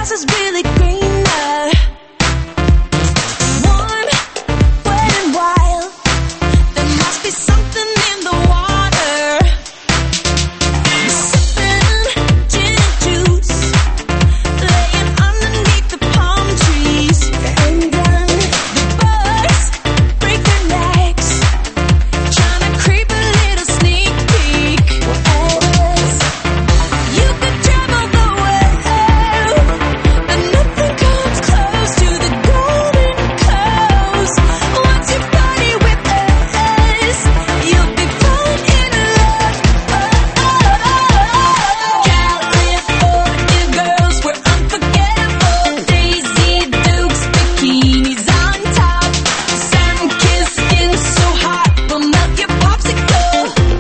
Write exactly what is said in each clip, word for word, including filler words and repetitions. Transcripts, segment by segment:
grass is really greener. Warm, wet and wild. There must be something in the water. Sipping gin and juice, laying underneath the palm trees. And then the birds break their necks, trying to creep a little sneak peek. As you could travel the world, but nothing comes close to the golden coast. Once you party with us, you'll be falling in love. California girls, we're unforgettable. Daisy Dukes, bikinis on top. Sun-kissed skin so hot, we'll melt your popsicle.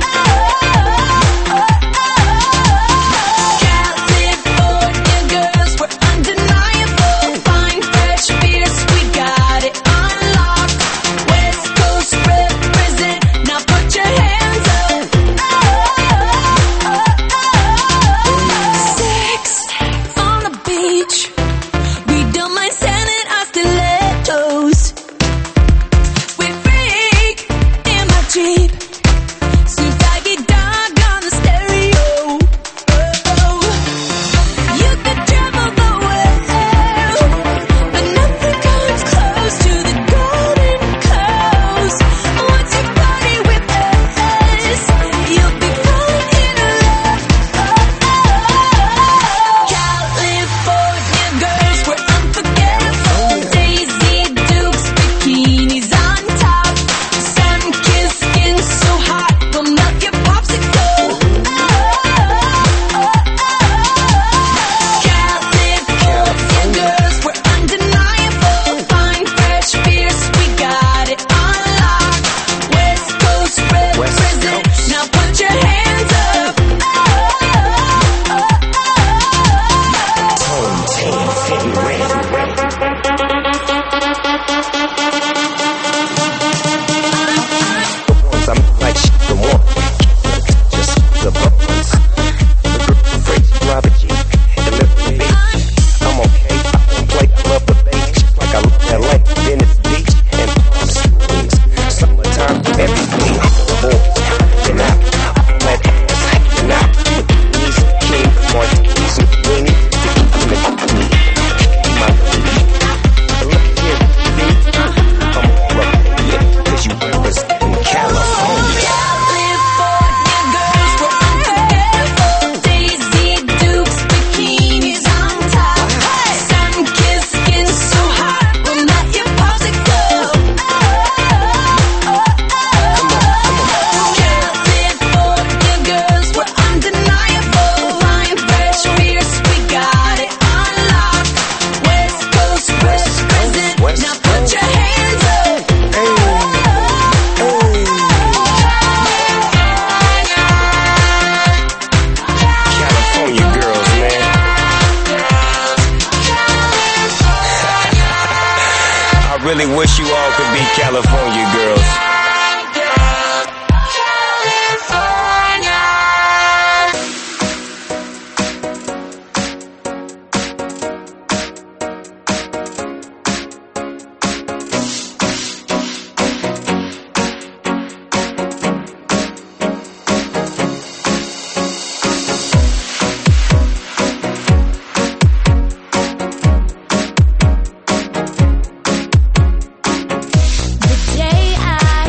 California girls, we're undeniable. Fine, fresh, fierce, we got it on lock. West Coast represent, now put your hands up. Sex on the beach, we don't mind standing our stilettos. We freak in my Jeep, Snoop Doggy Dogg on the stereo. You could travel the world, but nothing comes close to the golden coast. Once you party with us, you'll be falling in love. California girls, we're unforgettable. Daisy Dukes, bikinis on top. Sun-kissed skin so hot, we'll melt your popsicle. California girls, we're undeniable. Fine, fresh, fierce, we got it on lock. West Coast represent, now put your hands up. Tone tan, fitting red. I'm like shit the one, just the buttons. The girl afraid to drive a Jeep, deliver me. I'm okay, I won't play, I love the bass, just like I love L A. Venice Beach and Palm Springs. Summertime, everything. Boys, and out, flat ass, and out. With these king martinis and weenie, to keep them in me. My lady, look here, baby. I'm all up, yeah, 'cause you represent California. California girls, we're unforgettable. Daisy Dukes, bikinis on top. Sun-kissed skin so hot, we'll melt your popsicle. California girls, we're undeniable. Fine, fresh, fierce, we got it on lock. West Coast represent, West now put your hands up. California girls, man. I really wish you all could be California girls. The day I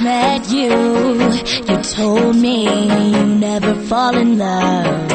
met you, you told me you never fall in love.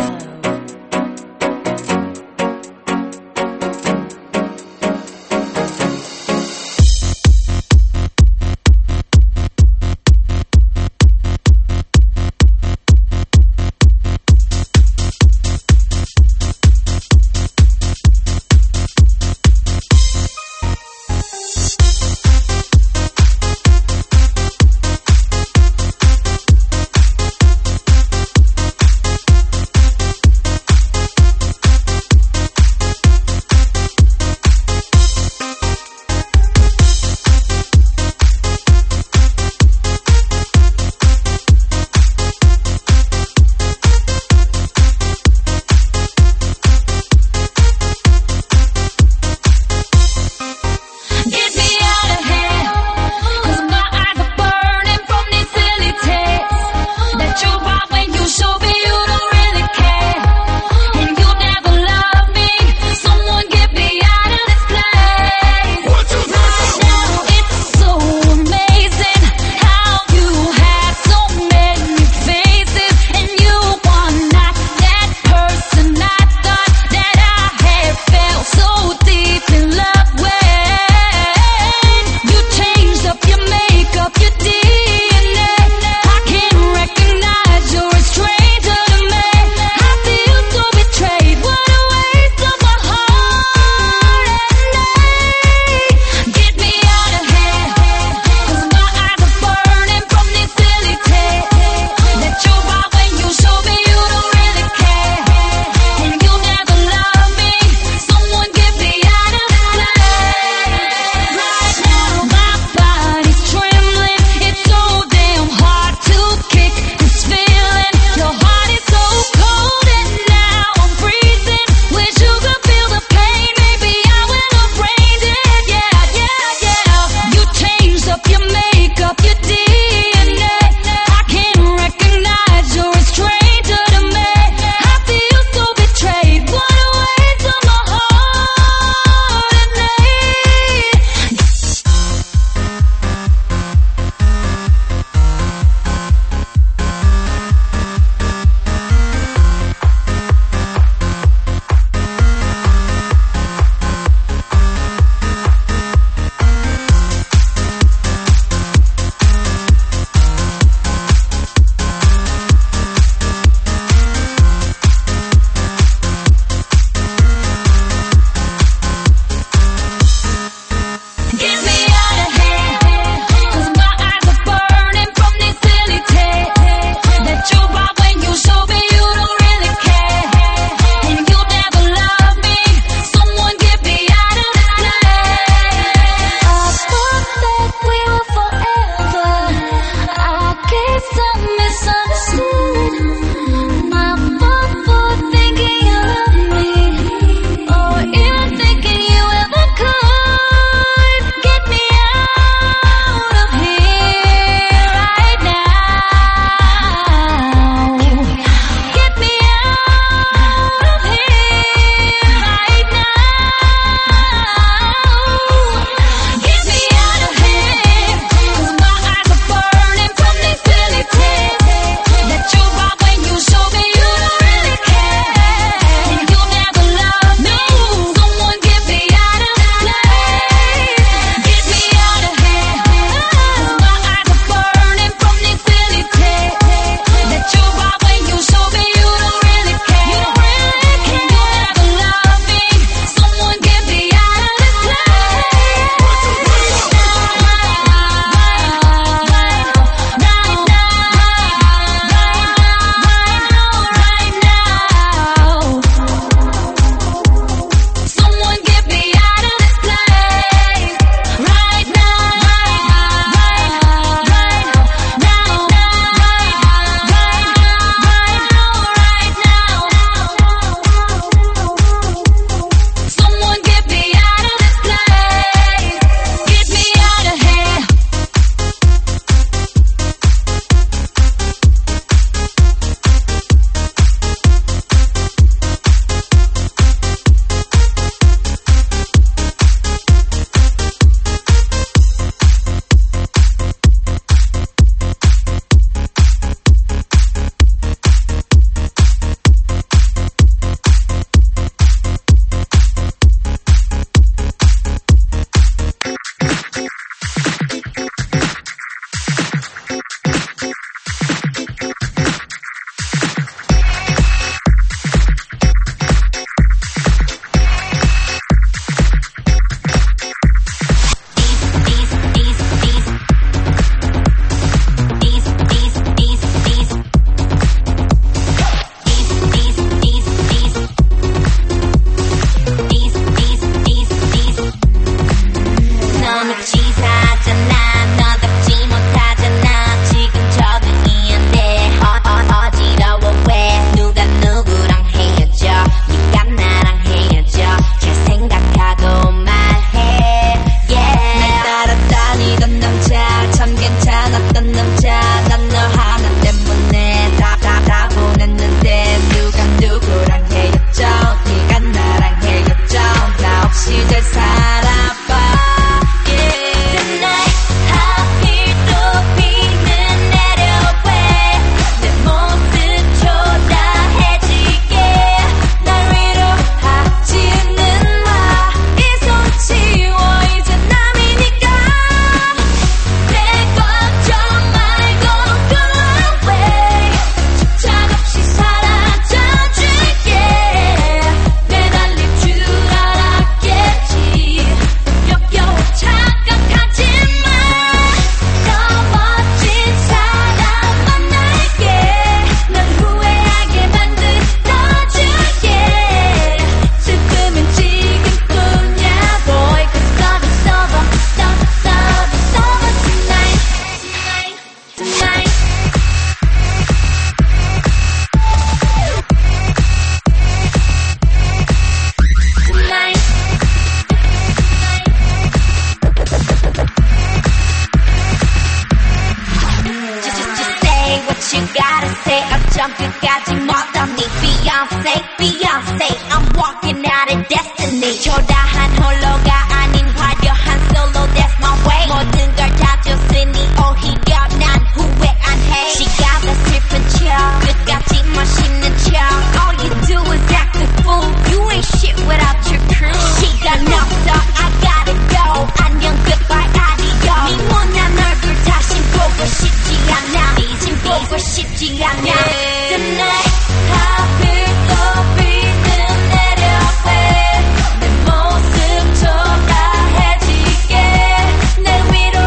what you gotta say. 어쩜 끝까지 멋없니 Beyonce, Beyonce I'm walking out of destiny 초라한 홀로가 아닌 화려한 solo that's my way 모든 걸 다 줬으니 오히려 난 후회 안 해 시간과 슬픈 척 끝까지 멋있는 척 All you do is act a fool You ain't shit without your crew 시간 없어 I gotta go 안녕 goodbye adios 네 못난 얼굴 다신 보고 싶지 않아 이젠 보고 싶지 않아 Tonight 하필 또 비는 내려와 내 모습 초라해지게 날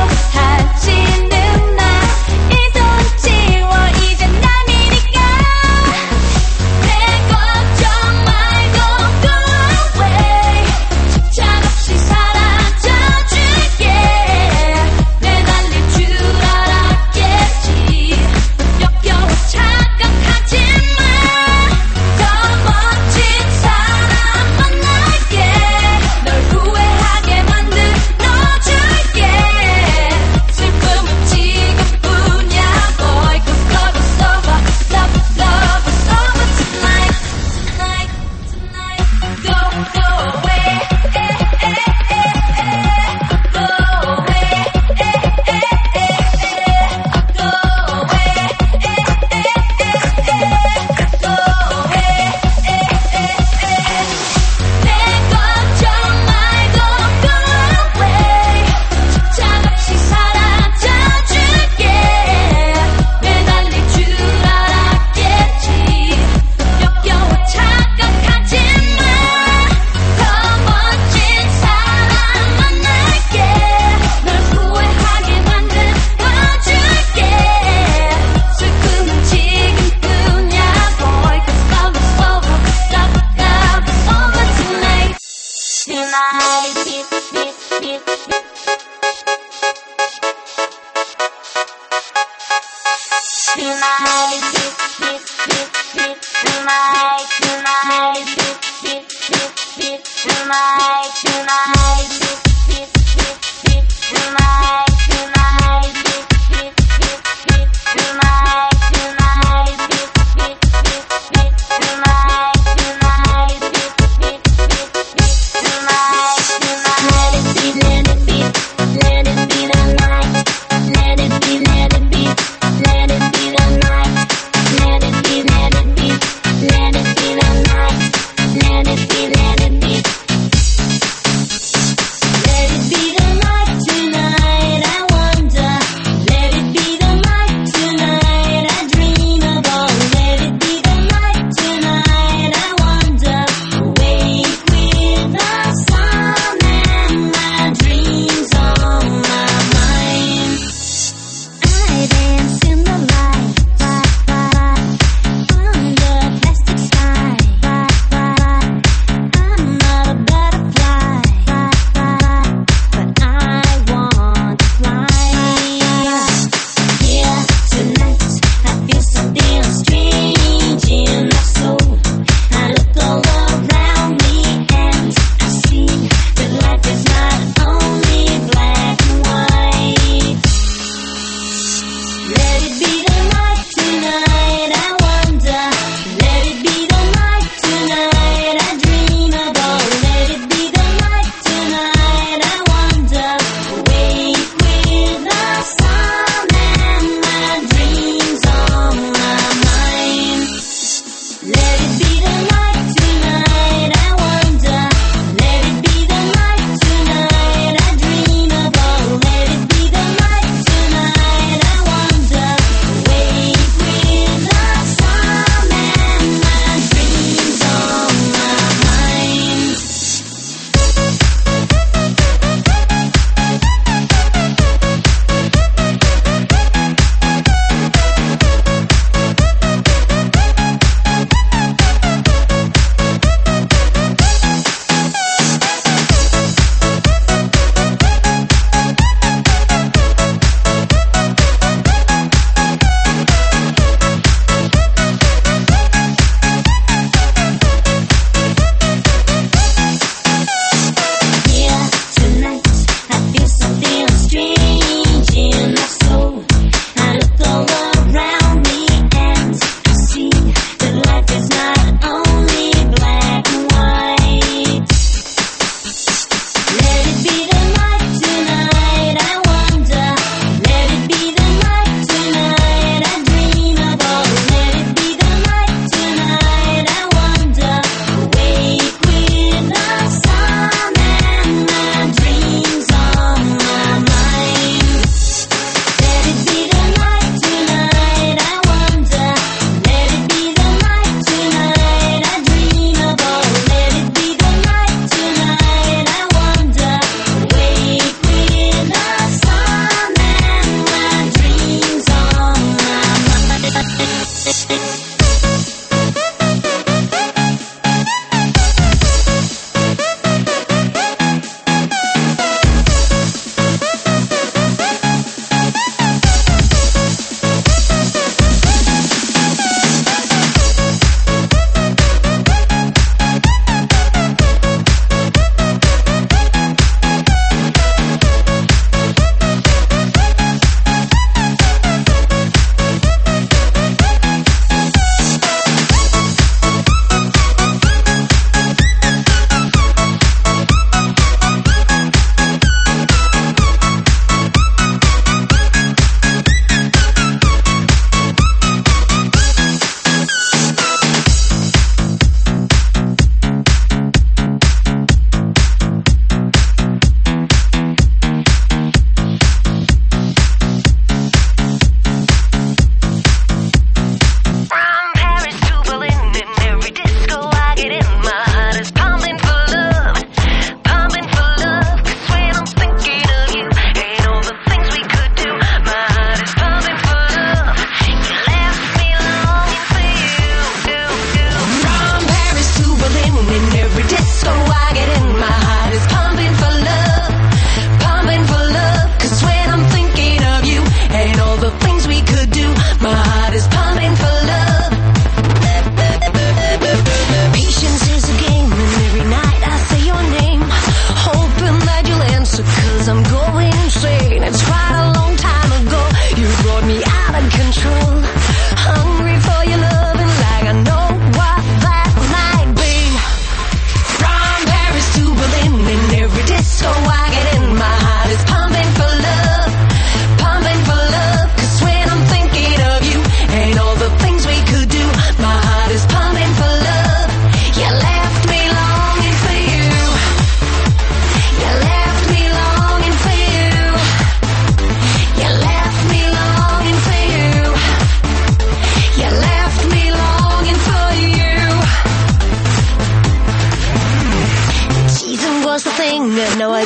위로하지는 마 이 손 치워 이제 남이니까 내 걱정 말고 go away 칭찬 없이 사라져줄게 매달릴 줄 알았겠지 역겨워 착각하지마 더 멋진 사람 만날게 널 후회하게 만들어줄게 슬픔은 지금뿐이야 boy cause love is over love love is over tonight tonight tonight go go away eh eh eh eh go away eh eh eh eh go away eh eh eh eh go away eh eh eh 내 걱정 말고 go away 칭찬 없이 사라져줄게 매달릴 줄 알았겠지 역겨워 착각하지마 더 멋진 사람 만날게 널 후회하게 만들어줄게 슬픔은 지금뿐이야 boy cause love is over love love is over tonight tonight beat beat beat tonight beat beat beat beat tonight tonight beat beat beat beat tonight tonight beat beat beat beat tonight tonight beat beat beat beat tonight tonight beat beat beat beat tonight tonight beat beat beat beat tonight tonight let it be let it be let it be the night let it be let it be let it be the night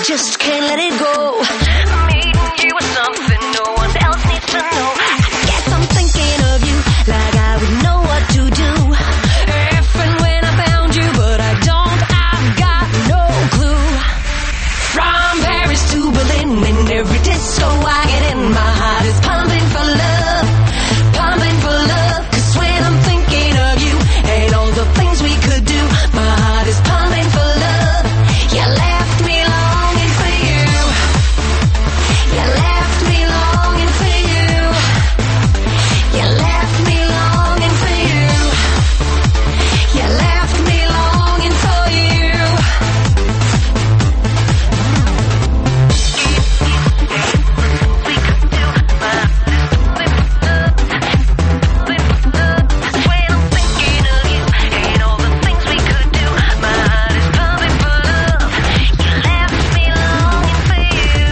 just can't let it go. Me and you are something no one else needs to know. I guess I'm thinking of you like I would know what to do if and when I found you, but I don't, I've got no clue. From Paris to Berlin, in every disco I get in, my heart is pumping for love, pumping for love. Cause when I'm thinking of you and all the things we could do, my heart is pumping for love. You left me longing for you. You left me longing for you. You left me longing for you. You left me longing for you. When I'm thinking of you and all the things we could do, my heart is pumping for love. You left me longing for you.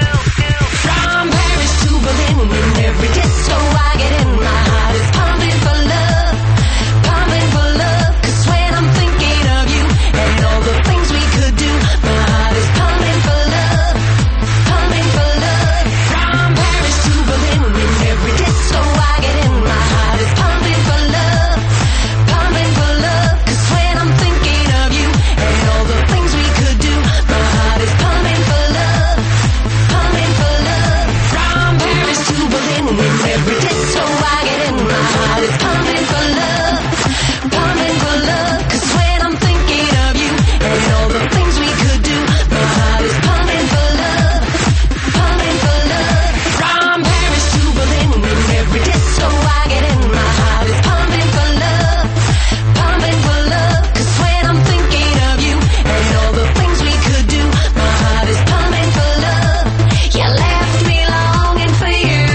From Paris to Berlin, in every disco I get in, my heart is pumping for love, pumping for love. Cause when I'm thinking of you and all the things we could do, my heart is pumping for love, pumping for love. From Paris to Berlin, in every disco I get in, my heart is pumping for love, pumping for love. Cause when I'm thinking of you and all the things we could do, my heart is pumping for love, pumping for love. From Paris to Berlin, in every disco I get in, my heart is pumping for love, pumping for love. Cause when I'm thinking of you and all the things we could do, my heart is pumping for love, pumping for love. From Paris to Berlin, in every disco I get in, my heart is pumping for love, pumping for love. Cause when I'm thinking of you and all the things we could do, my heart is pumping for love. You left me longing for you.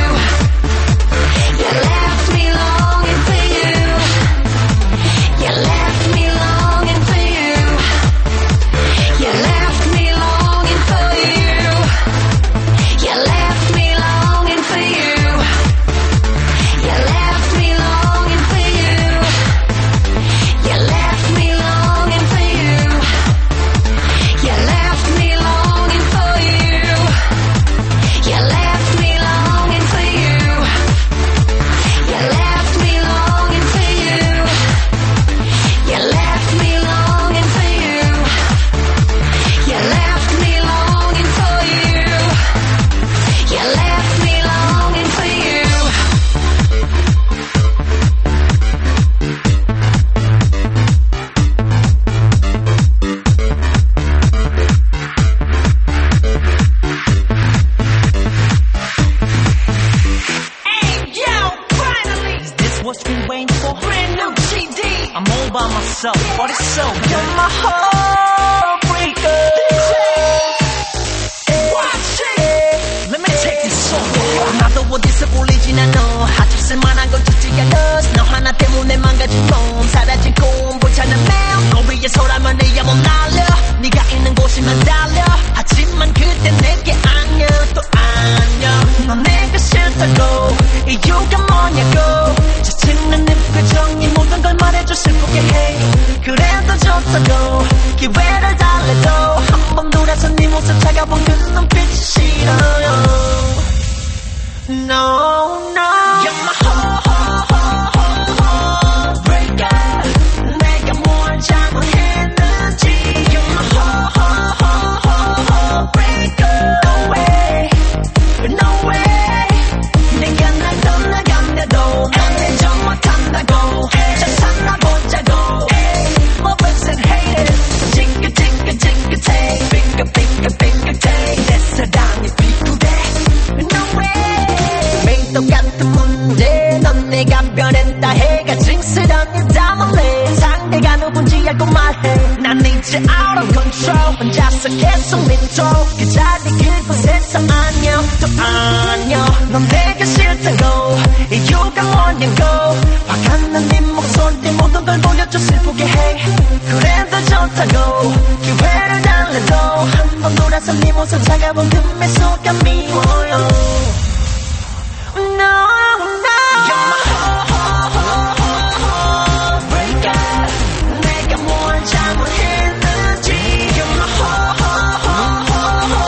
You left me longing for you. You left me longing for you. You left me longing for you. You left me longing for you. You left me longing for you. You left me longing for you. You left me longing for you. You left me longing for you. You left me longing for you. You left me longing for you. You left me longing for you. You left me longing for you. Hey, yo, finally! Is this what's been waiting for? Brand new C D. I'm all by myself, but it's so good. You're my heartbreaker. Watch it. Let me take this song. 나도 어디서 꿀리진 않아. 아주 쓸만한 건 죽지 않아. 너 하나 때문에 망가진 몸, 사라진 꿈 보자는 매일. 너 위해서라면 내 영혼 날려. 네가 있는 곳이면 달려. 하지만 그때 내게 안녕 또 안녕. 넌 내가 싫다고 이유가 뭐냐고. 지치는 네 표정이 모든 걸 말해줘 슬프게 해. 그래도 좋다고 기회를 달래도 한 번 돌아서 네 모습 차가운 그 눈빛이 싫어요. No, no. You're my heartbreaker. 내가 뭘 잘못했는지. You're my heartbreaker. No way, no way. 네가 날 떠나간대도 난 인정 못한다고. 자 살아보자고. My friends and haters. 징긋징긋징긋해. 빙긋빙긋빙긋해. 내 사랑이 비굴해. No way. 매일 똑같은 문제. 넌 내가 변했다 해가 징스런 일 담을래. 상대가 누군지 알고 말해. 난 이제 out of control. 혼자서 계속 믿어. 그 자리 그곳에서 안녕 또 안녕. 넌 내가 싫다고 이유가 뭐냐고. 화가 난 네 목소리 모든 걸 보여줘 슬프게 해. 그래도 좋다고 기회를 달래도 한 번 돌아서 네 모습 차가운 그 미소가 미워요. No, no. You're my heartbreaker. 내가 뭘 잘못했는지. You're my heartbreaker.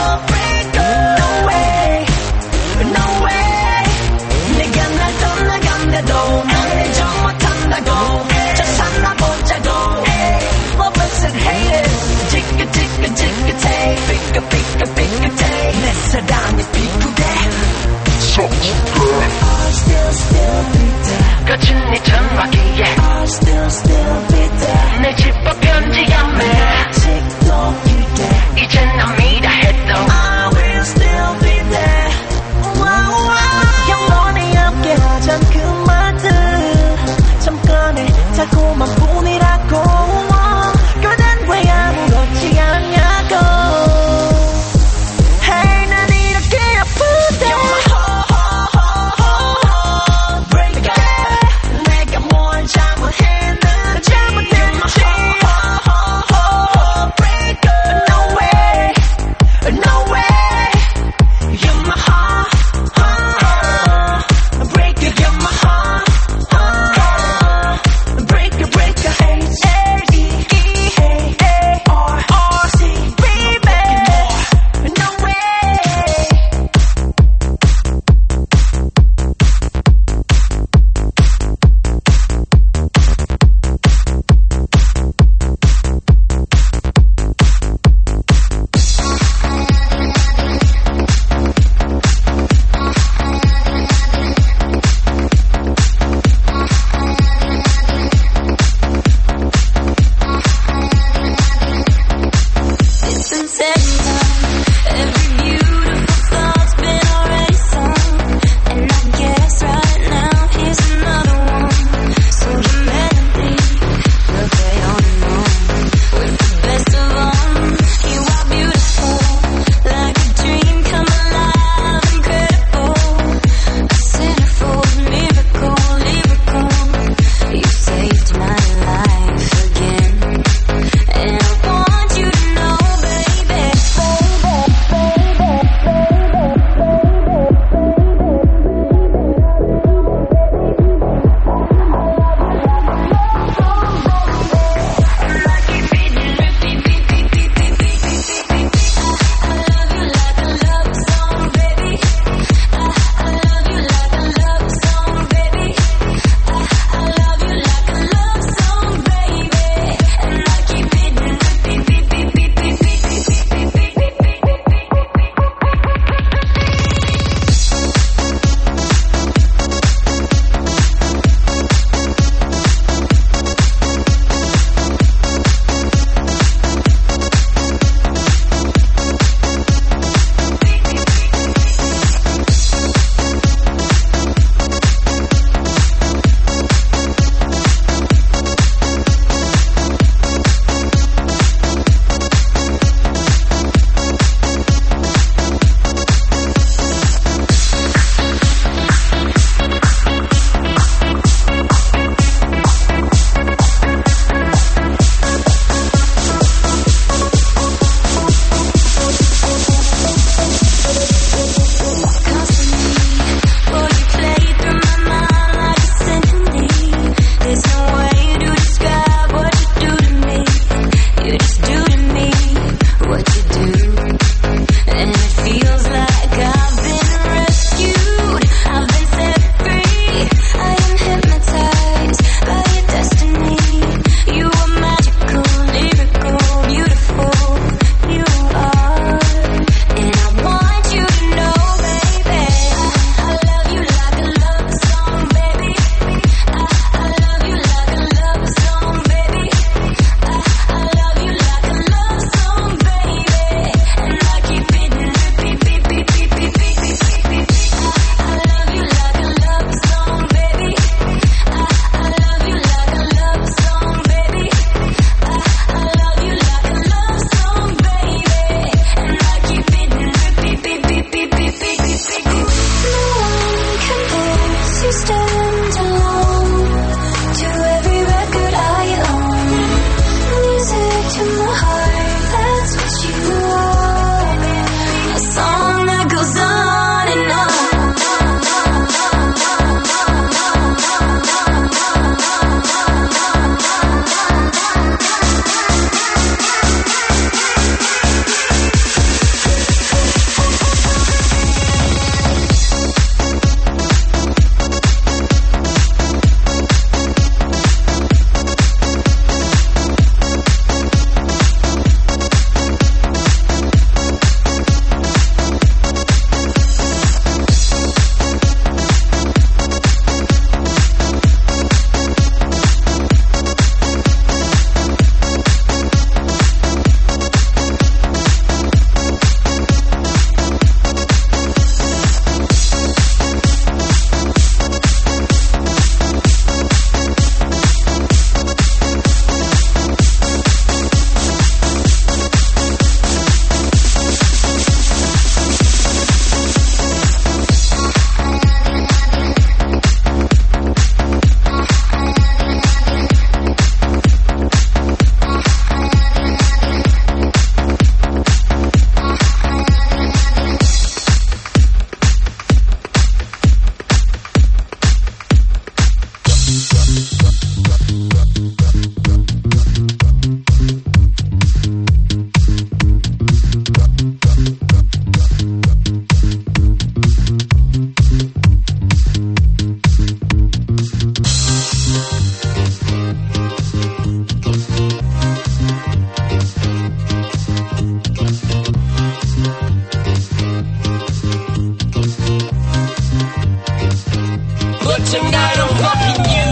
Tonight I'm fucking you.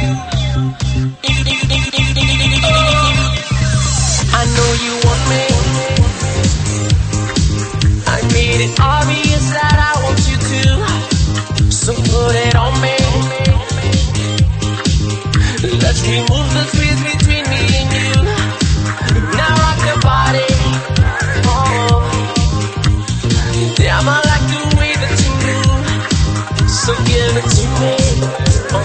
I know you want me. I made it obvious that I want you to. So put it on me. Let's remove the space between me and you. Now rock your body. Oh, damn, I like the way that you move. So give it to me.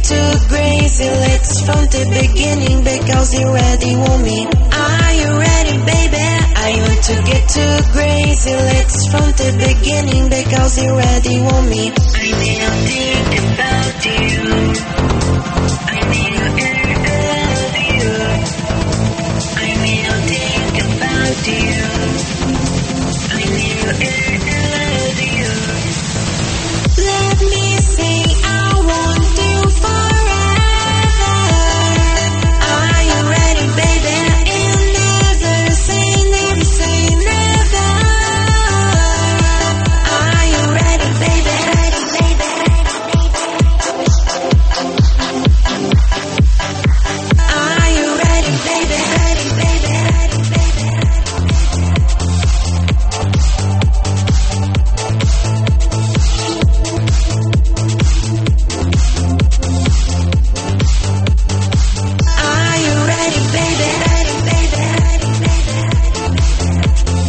too crazy. Let's from the beginning because you already want me. Are you ready, baby? I want to get too crazy. Let's from the beginning because you already want me. I need to think about you. I need to love you. I need to think about you. I need to love you. Let me say I want you forever. Are you ready, baby? And never say, never say never. Are you ready, baby? Ready, baby. Are you ready, baby? Ready, baby. Ready, baby. Are you ready, baby? Ready, baby. Ready, baby.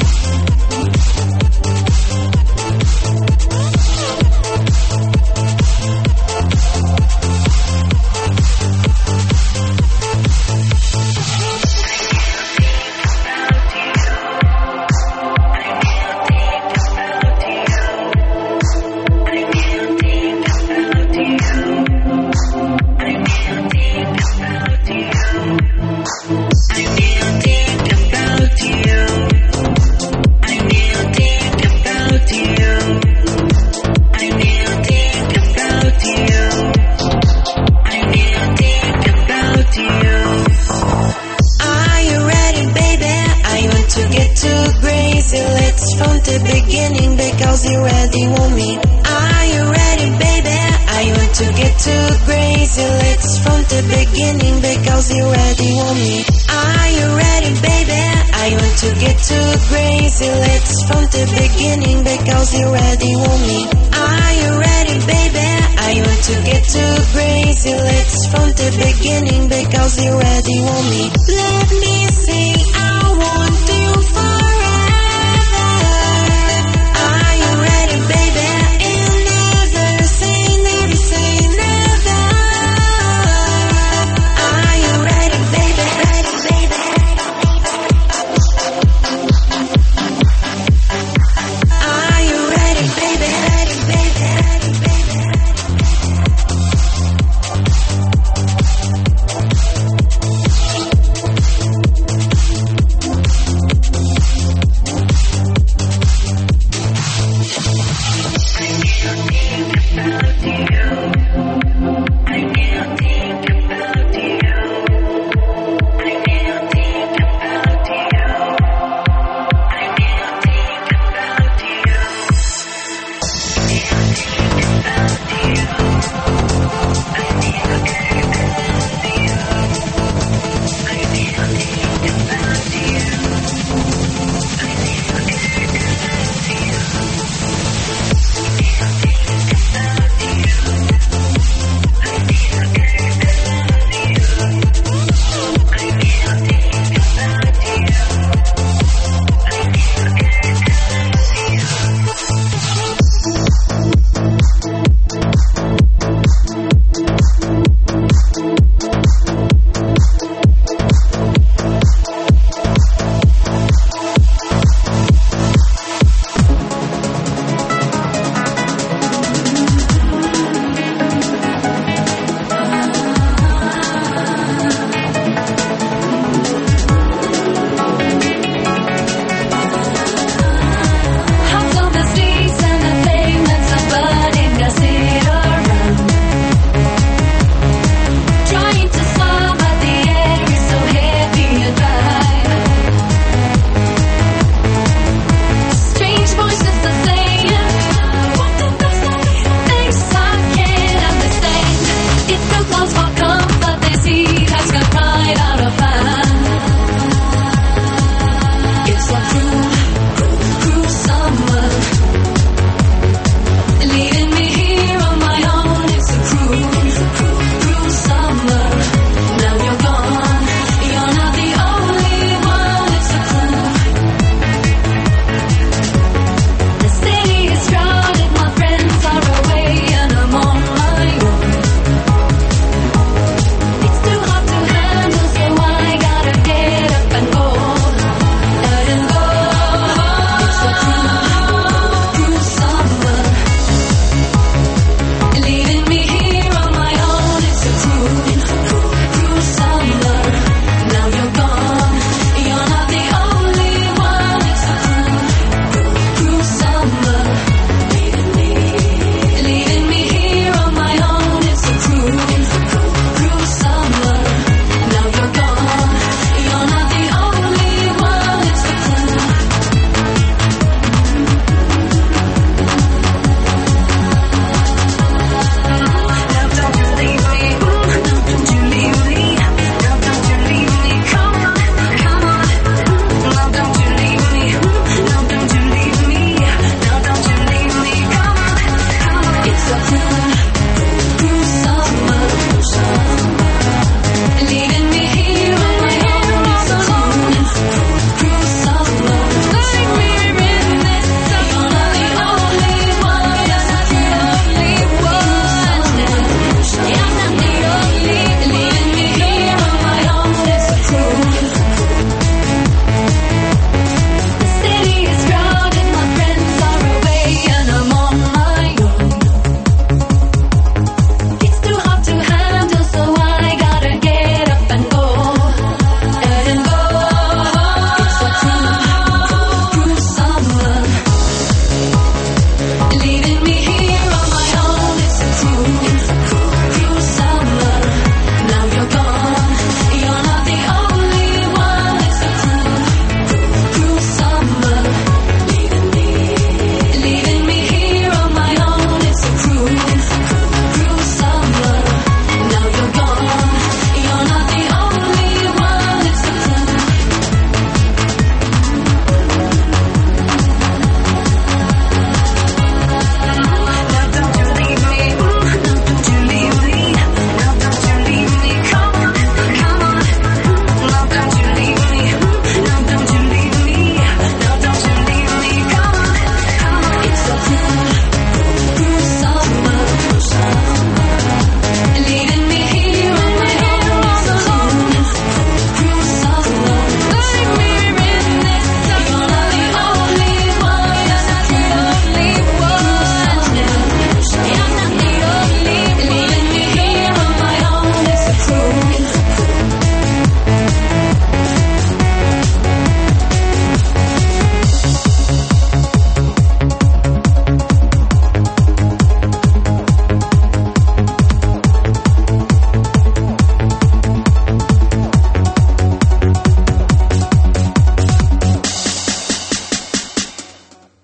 Are you ready, baby? I want to get too crazy. Let's from the beginning because you already want me. Are you ready, baby? I want to get too crazy. Let's from the beginning because you already want me. Are you ready, baby? I want to get too crazy. Let's from the beginning because you already want me. Are you ready, baby? I want to get too crazy. Let's from the beginning because you already want me. Let me say I